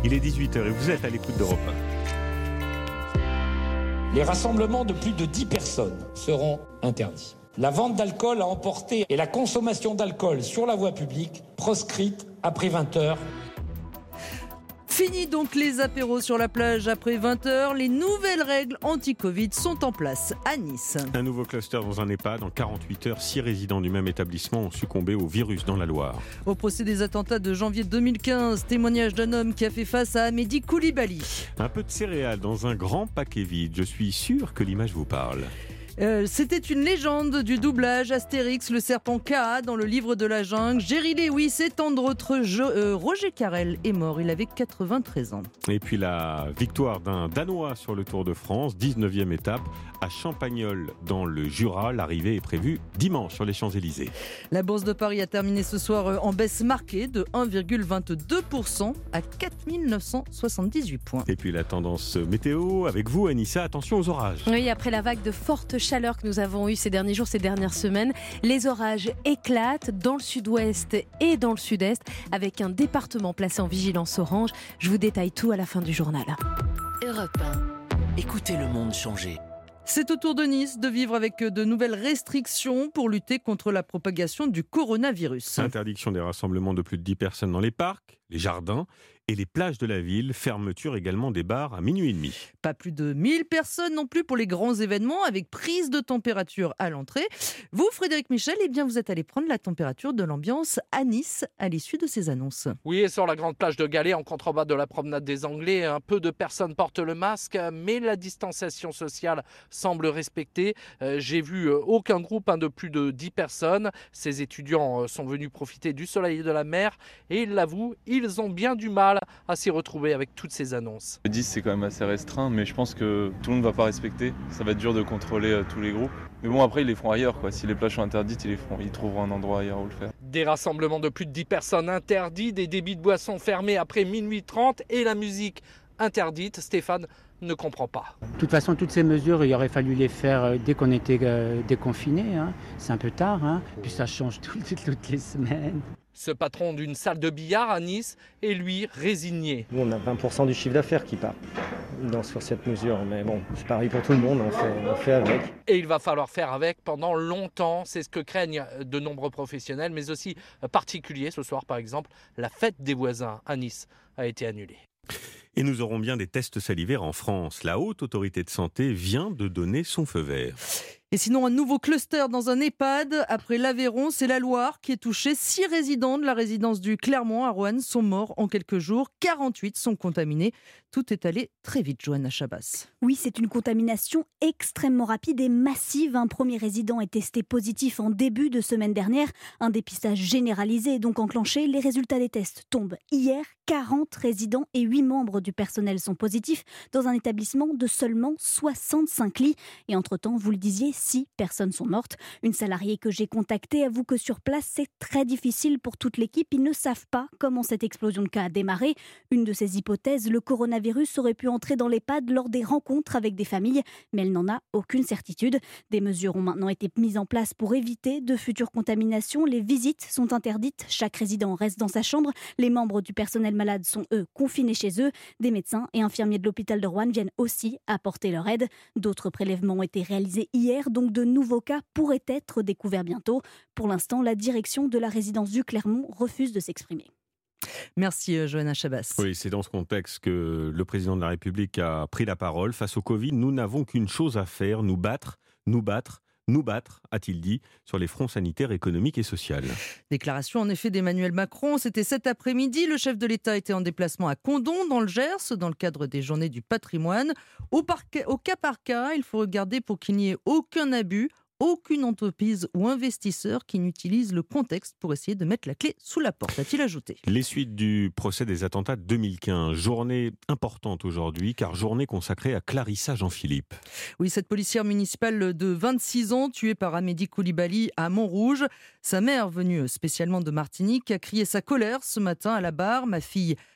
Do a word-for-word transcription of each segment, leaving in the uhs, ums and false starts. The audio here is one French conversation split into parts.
Il est dix-huit heures et vous êtes à l'écoute d'Europe un. Les rassemblements de plus de dix personnes seront interdits. La vente d'alcool à emporter et la consommation d'alcool sur la voie publique proscrite après vingt heures. Fini donc les apéros sur la plage après vingt heures. Les nouvelles règles anti-Covid sont en place à Nice. Un nouveau cluster dans un EHPAD. En quarante-huit heures, six résidents du même établissement ont succombé au virus dans la Loire. Au procès des attentats de janvier deux mille quinze, témoignage d'un homme qui a fait face à Amédi Koulibaly. Un peu de céréales dans un grand paquet vide. Je suis sûr que l'image vous parle. Euh, c'était une légende du doublage Astérix, le serpent K dans le livre de la jungle. Jerry Lewis et tant d'autres. Euh, Roger Carrel est mort, il avait quatre-vingt-treize ans. Et puis la victoire d'un Danois sur le Tour de France, dix-neuvième étape à Champagnole dans le Jura. L'arrivée est prévue dimanche sur les Champs-Élysées. La Bourse de Paris a terminé ce soir en baisse marquée de un virgule vingt-deux pour cent à quatre mille neuf cent soixante-dix-huit points. Et puis la tendance météo avec vous, Anissa, attention aux orages. Oui, après la vague de forte chaleur que nous avons eue ces derniers jours, ces dernières semaines, les orages éclatent dans le sud-ouest et dans le sud-est avec un département placé en vigilance orange. Je vous détaille tout à la fin du journal. Europe un. Écoutez le monde changer. C'est au tour de Nice de vivre avec de nouvelles restrictions pour lutter contre la propagation du coronavirus. Interdiction des rassemblements de plus de dix personnes dans les parcs, les jardins et les plages de la ville. Fermeture également des bars à minuit et demi. Pas plus de mille personnes non plus pour les grands événements avec prise de température à l'entrée. Vous, Frédéric Michel, eh bien vous êtes allé prendre la température de l'ambiance à Nice à l'issue de ces annonces. Oui, et sur la grande plage de Galets, en contrebas de la promenade des Anglais, un peu de personnes portent le masque, mais la distanciation sociale semble respectée. Euh, j'ai vu aucun groupe hein, de plus de dix personnes. Ces étudiants sont venus profiter du soleil et de la mer et ils l'avouent, ils ont bien du mal à s'y retrouver avec toutes ces annonces. dix c'est quand même assez restreint, mais je pense que tout le monde ne va pas respecter. Ça va être dur de contrôler euh, tous les groupes. Mais bon, après ils les feront ailleurs, quoi. Si les plages sont interdites, ils, les feront, ils trouveront un endroit ailleurs où le faire. Des rassemblements de plus de dix personnes interdits, des débits de boissons fermés après minuit trente et la musique interdite. Stéphane ne comprend pas. De toute façon, toutes ces mesures, il aurait fallu les faire dès qu'on était euh, déconfinés. Hein. C'est un peu tard, hein. Puis ça change toutes, toutes les semaines. Ce patron d'une salle de billard à Nice est lui résigné. Nous, on a vingt pour cent du chiffre d'affaires qui part dans, sur cette mesure. Mais bon, c'est pareil pour tout le monde, on fait, on fait avec. Et il va falloir faire avec pendant longtemps. C'est ce que craignent de nombreux professionnels, mais aussi particuliers. Ce soir, par exemple, la fête des voisins à Nice a été annulée. Et nous aurons bien des tests salivaires en France. La Haute Autorité de Santé vient de donner son feu vert. Et sinon, un nouveau cluster dans un EHPAD. Après l'Aveyron, c'est la Loire qui est touchée. Six résidents de la résidence du Clermont à Roanne sont morts en quelques jours. quarante-huit sont contaminés. Tout est allé très vite, Johanna Chabas. Oui, c'est une contamination extrêmement rapide et massive. Un premier résident est testé positif en début de semaine dernière. Un dépistage généralisé est donc enclenché. Les résultats des tests tombent hier. quarante résidents et huit membres du personnel sont positifs dans un établissement de seulement soixante-cinq lits. Et entre-temps, vous le disiez, six personnes sont mortes. Une salariée que j'ai contactée avoue que sur place, c'est très difficile pour toute l'équipe. Ils ne savent pas comment cette explosion de cas a démarré. Une de ces hypothèses, le coronavirus aurait pu entrer dans l'EHPAD lors des rencontres avec des familles, mais elle n'en a aucune certitude. Des mesures ont maintenant été mises en place pour éviter de futures contaminations. Les visites sont interdites. Chaque résident reste dans sa chambre. Les membres du personnel malade sont, eux, confinés chez eux. Des médecins et infirmiers de l'hôpital de Roanne viennent aussi apporter leur aide. D'autres prélèvements ont été réalisés hier, donc de nouveaux cas pourraient être découverts bientôt. Pour l'instant, la direction de la résidence du Clermont refuse de s'exprimer. Merci Johanna Chabas. Oui, c'est dans ce contexte que le président de la République a pris la parole. Face au Covid, nous n'avons qu'une chose à faire, nous battre, nous battre, nous battre, a-t-il dit, sur les fronts sanitaires, économiques et sociaux. Déclaration en effet d'Emmanuel Macron. C'était cet après-midi. Le chef de l'État était en déplacement à Condom, dans le Gers, dans le cadre des Journées du patrimoine. Au, parquet, au cas par cas, il faut regarder pour qu'il n'y ait aucun abus, aucune entreprise ou investisseur qui n'utilise le contexte pour essayer de mettre la clé sous la porte, a-t-il ajouté. Les suites du procès des attentats de deux mille quinze. Journée importante aujourd'hui, car journée consacrée à Clarissa Jean-Philippe. Oui, cette policière municipale de vingt-six ans, tuée par Amédi Koulibaly à Montrouge. Sa mère, venue spécialement de Martinique, a crié sa colère ce matin à la barre. Ma fille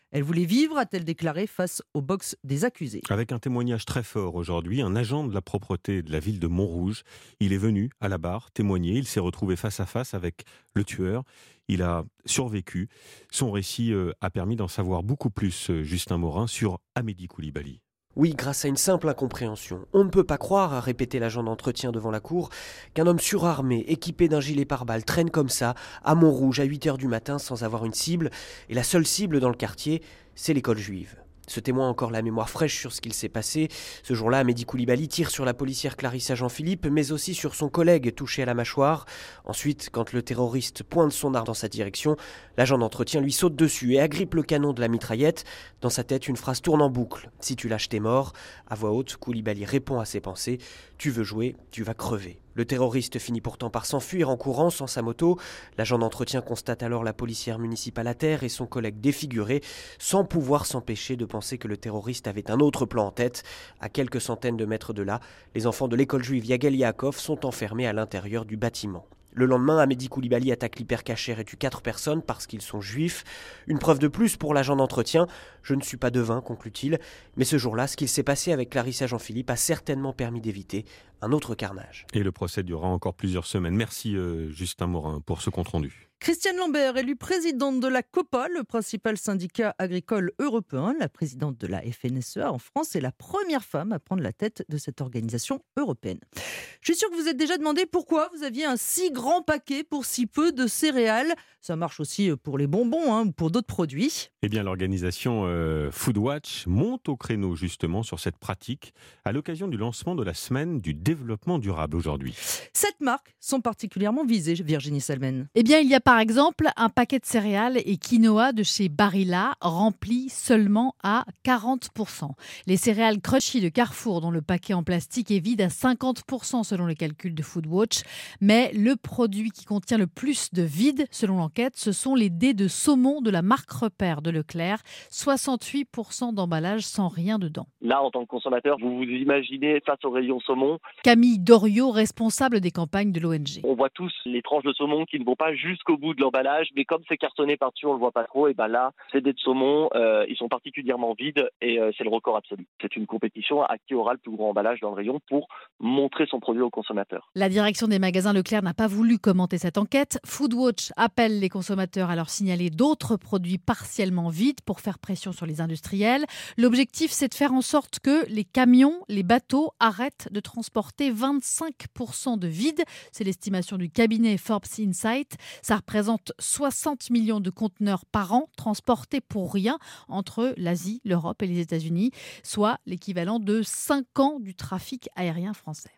Elle voulait vivre, a-t-elle déclaré face au box des accusés. Avec un témoignage très fort aujourd'hui, un agent de la propreté de la ville de Montrouge. Il est venu à la barre témoigner. Il s'est retrouvé face à face avec le tueur. Il a survécu. Son récit a permis d'en savoir beaucoup plus, Justin Morin, sur Amédi Coulibaly. Oui, grâce à une simple incompréhension. On ne peut pas croire, a répété l'agent d'entretien devant la cour, qu'un homme surarmé, équipé d'un gilet pare-balles, traîne comme ça, à Montrouge, à huit heures du matin, sans avoir une cible. Et la seule cible dans le quartier, c'est l'école juive. Ce témoin a encore la mémoire fraîche sur ce qu'il s'est passé. Ce jour-là, Amédi Coulibaly tire sur la policière Clarissa Jean-Philippe, mais aussi sur son collègue touché à la mâchoire. Ensuite, quand le terroriste pointe son arme dans sa direction, l'agent d'entretien lui saute dessus et agrippe le canon de la mitraillette. Dans sa tête, une phrase tourne en boucle. « Si tu lâches, t'es mort ». À voix haute, Coulibaly répond à ses pensées. « Tu veux jouer, tu vas crever ». Le terroriste finit pourtant par s'enfuir en courant sans sa moto. L'agent d'entretien constate alors la policière municipale à terre et son collègue défiguré, sans pouvoir s'empêcher de penser que le terroriste avait un autre plan en tête. À quelques centaines de mètres de là, les enfants de l'école juive Yagal Yaakov sont enfermés à l'intérieur du bâtiment. Le lendemain, Amédi Coulibaly attaque l'hypercacher et tue quatre personnes parce qu'ils sont juifs. Une preuve de plus pour l'agent d'entretien. Je ne suis pas devin, conclut-il. Mais ce jour-là, ce qu'il s'est passé avec Clarissa Jean-Philippe a certainement permis d'éviter un autre carnage. Et le procès durera encore plusieurs semaines. Merci euh, Justin Morin pour ce compte-rendu. Christiane Lambert, élue présidente de la COPA, le principal syndicat agricole européen. La présidente de la F N S E A en France est la première femme à prendre la tête de cette organisation européenne. Je suis sûre que vous êtes déjà demandé pourquoi vous aviez un si grand paquet pour si peu de céréales. Ça marche aussi pour les bonbons hein, ou pour d'autres produits. Eh bien, l'organisation euh, Foodwatch monte au créneau justement sur cette pratique à l'occasion du lancement de la semaine du développement durable aujourd'hui. Sept marques sont particulièrement visées, Virginie Salmen. Eh bien, il y a par exemple un paquet de céréales et quinoa de chez Barilla rempli seulement à quarante pour cent. Les céréales Crunchy de Carrefour, dont le paquet en plastique est vide à cinquante pour cent selon les calculs de Foodwatch. Mais le produit qui contient le plus de vide, selon l'enquête, ce sont les dés de saumon de la marque Repère de Leclerc. soixante-huit pour cent d'emballage sans rien dedans. Là, en tant que consommateur, vous vous imaginez face au rayon saumon. Camille Doriot, responsable des campagnes de l'O N G. On voit tous les tranches de saumon qui ne vont pas jusqu'au bout de l'emballage, mais comme c'est cartonné par-dessus, on le voit pas trop. Et ben là, ces dés de saumon, euh, ils sont particulièrement vides et euh, c'est le record absolu. C'est une compétition à qui aura le plus gros emballage dans le rayon pour montrer son produit au consommateur. La direction des magasins Leclerc n'a pas voulu commenter cette enquête. Foodwatch appelle les consommateurs à leur signaler d'autres produits partiellement vides pour faire pression sur les industriels. L'objectif, c'est de faire en sorte que les camions, les bateaux arrêtent de transporter vingt-cinq pour cent de vide. C'est l'estimation du cabinet Forbes Insight. Ça représente soixante millions de conteneurs par an transportés pour rien entre l'Asie, l'Europe et les États-Unis, soit l'équivalent de cinq ans du trafic aérien français.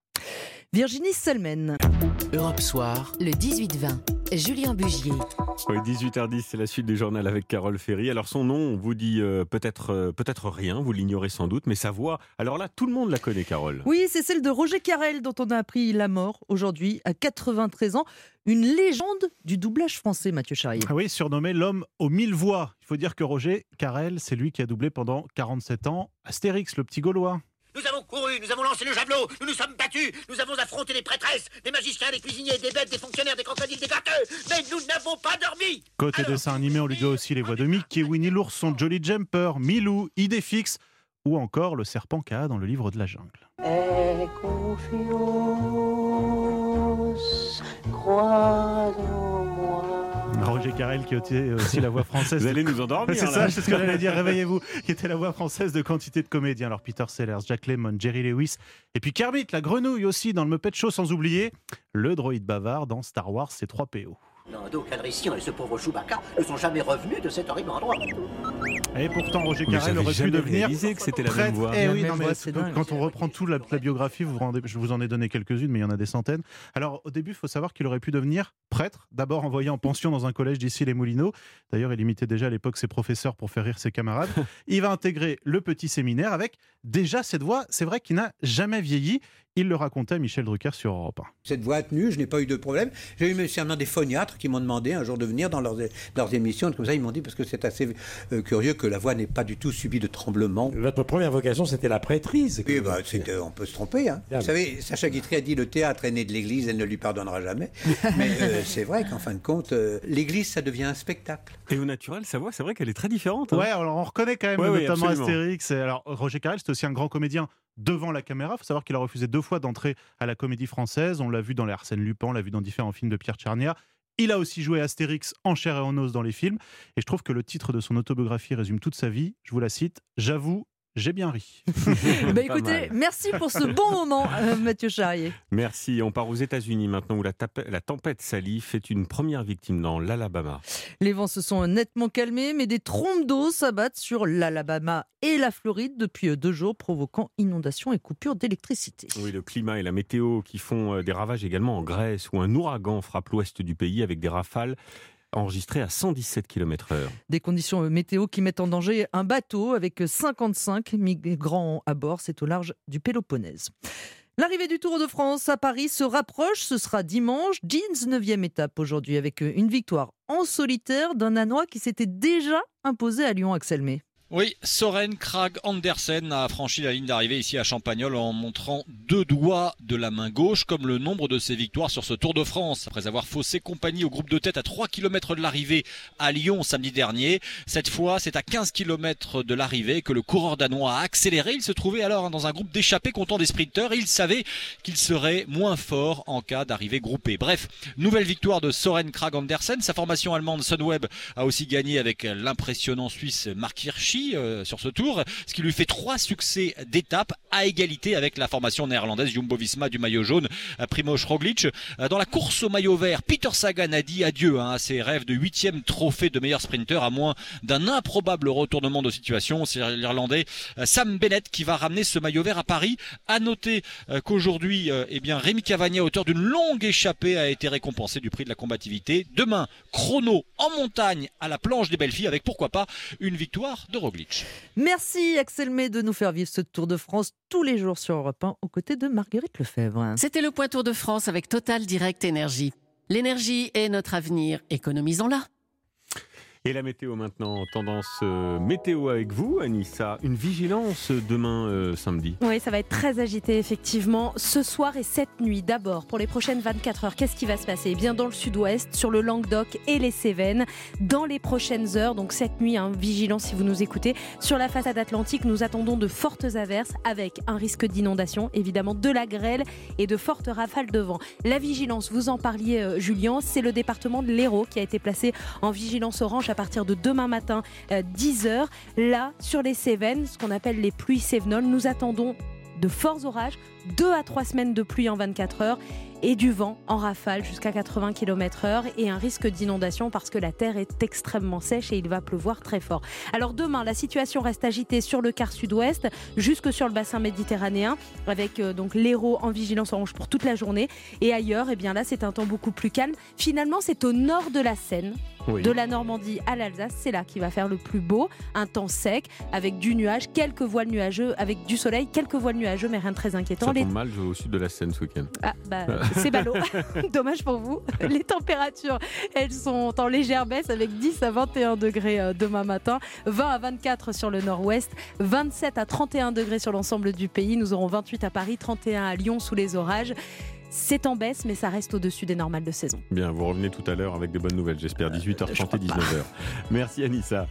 Virginie Salmen. Europe Soir, le dix-huit vingt. Julien Bugier. Oui, dix-huit heures dix, c'est la suite du journal avec Carole Ferry. Alors son nom, on vous dit euh, peut-être, euh, peut-être rien, vous l'ignorez sans doute, mais sa voix, alors là, tout le monde la connaît, Carole. Oui, c'est celle de Roger Carrel dont on a appris la mort aujourd'hui à quatre-vingt-treize ans. Une légende du doublage français, Mathieu Charrier. Ah oui, surnommé l'homme aux mille voix. Il faut dire que Roger Carrel, c'est lui qui a doublé pendant quarante-sept ans Astérix, le petit Gaulois. Nous avons couru, nous avons lancé le javelot, nous nous sommes battus, nous avons affronté des prêtresses, des magiciens, des cuisiniers, des bêtes, des fonctionnaires, des crocodiles, des gâteux, mais nous n'avons pas dormi. Côté Alors, dessin animé, on lui doit aussi les voix de Mickey, Winnie l'ourson, Jolly Jumper, Milou, Idéfix ou encore le serpent K dans le livre de la jungle. Aie confiance, crois en moi. Roger Carrel qui était aussi la voix française. Vous allez nous endormir. C'est là. ça, c'est ce que j'allais dire. Réveillez-vous. Qui était la voix française de quantité de comédiens. Alors Peter Sellers, Jack Lemmon, Jerry Lewis, et puis Kermit, la grenouille aussi dans le Muppet Show, sans oublier le droïde bavard dans Star Wars C trois P O. Non, d'où Calrissian et ce pauvre Chewbacca ne sont jamais revenus de cet horrible endroit. Et pourtant, Roger Mais Carrel aurait pu devenir que c'était la prêtre. même voix. Eh oui, non, voix, mais c'est quand, dingue. quand on reprend toute la, la biographie, vous vous rendez, je vous en ai donné quelques-unes, mais il y en a des centaines. Alors, au début, il faut savoir qu'il aurait pu devenir prêtre, d'abord envoyé en pension dans un collège d'ici les Moulineaux. D'ailleurs, il imitait déjà à l'époque ses professeurs pour faire rire ses camarades. Il va intégrer le petit séminaire avec déjà cette voix, c'est vrai, qui n'a jamais vieilli. Il le racontait à Michel Drucker sur Europe un. Cette voix a tenu, je n'ai pas eu de problème. J'ai eu même des phoniatres qui m'ont demandé un jour de venir dans leurs, leurs émissions. Comme ça, ils m'ont dit, parce que c'est assez euh, curieux que la voix n'ait pas du tout subi de tremblement. Votre première vocation, c'était la prêtrise. Oui, bah, c'était, on peut se tromper. Hein. Vous savez, Sacha Guitry a dit, le théâtre est né de l'église, elle ne lui pardonnera jamais. Mais euh, c'est vrai qu'en fin de compte, euh, l'église, ça devient un spectacle. Et au naturel, sa voix, c'est vrai qu'elle est très différente. Hein. Ouais, alors on reconnaît quand même ouais, notamment oui, Astérix. Et alors, Roger Carrel, c'est aussi un grand comédien devant la caméra. Il faut savoir qu'il a refusé deux fois d'entrer à la Comédie Française. On l'a vu dans les Arsène Lupin, on l'a vu dans différents films de Pierre Tchernia. Il a aussi joué Astérix en chair et en os dans les films. Et je trouve que le titre de son autobiographie résume toute sa vie. Je vous la cite. J'avoue, j'ai bien ri. bah écoutez, merci pour ce bon moment, euh, Mathieu Charrier. Merci. On part aux États-Unis maintenant où la, tape- la tempête Sally fait une première victime dans l'Alabama. Les vents se sont nettement calmés, mais des trombes d'eau s'abattent sur l'Alabama et la Floride depuis deux jours, provoquant inondations et coupures d'électricité. Oui, le climat et la météo qui font des ravages également en Grèce, où un ouragan frappe l'ouest du pays avec des rafales enregistré à cent dix-sept kilomètres heure. Des conditions météo qui mettent en danger un bateau avec cinquante-cinq migrants à bord. C'est au large du Péloponnèse. L'arrivée du Tour de France à Paris se rapproche. Ce sera dimanche, dix-neuvième étape aujourd'hui, avec une victoire en solitaire d'un Danois qui s'était déjà imposé à Lyon, Axel May. Oui, Søren Kragh Andersen a franchi la ligne d'arrivée ici à Champagnole en montrant deux doigts de la main gauche, comme le nombre de ses victoires sur ce Tour de France. Après avoir faussé compagnie au groupe de tête à trois kilomètres de l'arrivée à Lyon samedi dernier, cette fois c'est à quinze kilomètres de l'arrivée que le coureur danois a accéléré. Il se trouvait alors dans un groupe d'échappés comptant des sprinteurs et il savait qu'il serait moins fort en cas d'arrivée groupée. Bref, nouvelle victoire de Søren Kragh Andersen. Sa formation allemande Sunweb a aussi gagné avec l'impressionnant Suisse Mark Hirschi sur ce tour, ce qui lui fait trois succès d'étape à égalité avec la formation néerlandaise Jumbo-Visma du maillot jaune, Primož Roglič. Dans la course au maillot vert, Peter Sagan a dit adieu hein, à ses rêves de huitième trophée de meilleur sprinter à moins d'un improbable retournement de situation. C'est l'Irlandais Sam Bennett qui va ramener ce maillot vert à Paris. À noter qu'aujourd'hui, eh bien, Rémi Cavagna, auteur d'une longue échappée, a été récompensé du prix de la combativité. Demain, chrono en montagne à la planche des belles filles avec pourquoi pas une victoire de Roglič. Merci Axel May de nous faire vivre ce Tour de France tous les jours sur Europe un aux côtés de Marguerite Lefebvre. C'était le point Tour de France avec Total Direct Énergie. L'énergie est notre avenir, économisons-la. Et la météo maintenant, tendance euh, météo avec vous, Anissa. Une vigilance demain euh, samedi. Oui, ça va être très agité effectivement. Ce soir et cette nuit, d'abord, pour les prochaines vingt-quatre heures, qu'est-ce qui va se passer ? Eh bien, dans le sud-ouest, sur le Languedoc et les Cévennes, dans les prochaines heures, donc cette nuit, hein, vigilance si vous nous écoutez. Sur la façade atlantique, nous attendons de fortes averses avec un risque d'inondation, évidemment de la grêle et de fortes rafales de vent. La vigilance, vous en parliez euh, Julien, c'est le département de l'Hérault qui a été placé en vigilance orange à partir de demain matin, euh, dix heures. Là, sur les Cévennes, ce qu'on appelle les pluies cévenoles, nous attendons de forts orages, deux à trois semaines de pluie en vingt-quatre heures et du vent en rafale jusqu'à quatre-vingts kilomètres heure et un risque d'inondation parce que la terre est extrêmement sèche et il va pleuvoir très fort. Alors demain, la situation reste agitée sur le quart sud-ouest jusque sur le bassin méditerranéen avec euh, donc l'Hérault en vigilance orange pour toute la journée et ailleurs, eh bien là c'est un temps beaucoup plus calme. Finalement, c'est au nord de la Seine, oui. de la Normandie à l'Alsace, c'est là qu'il va faire le plus beau, un temps sec avec du nuage, quelques voiles nuageux, avec du soleil, quelques voiles nuageux mais rien de très inquiétant. Ça tombe Les... mal au sud de la Seine ce week-end. Ah bah c'est ballot. Dommage pour vous. Les températures, elles sont en légère baisse avec dix à vingt et un degrés demain matin, vingt à vingt-quatre sur le nord-ouest, vingt-sept à trente et un degrés sur l'ensemble du pays. Nous aurons vingt-huit à Paris, trente et un à Lyon sous les orages. C'est en baisse, mais ça reste au-dessus des normales de saison. Bien, vous revenez tout à l'heure avec des bonnes nouvelles, j'espère. dix-huit heures trente et dix-neuf heures. Merci Anissa.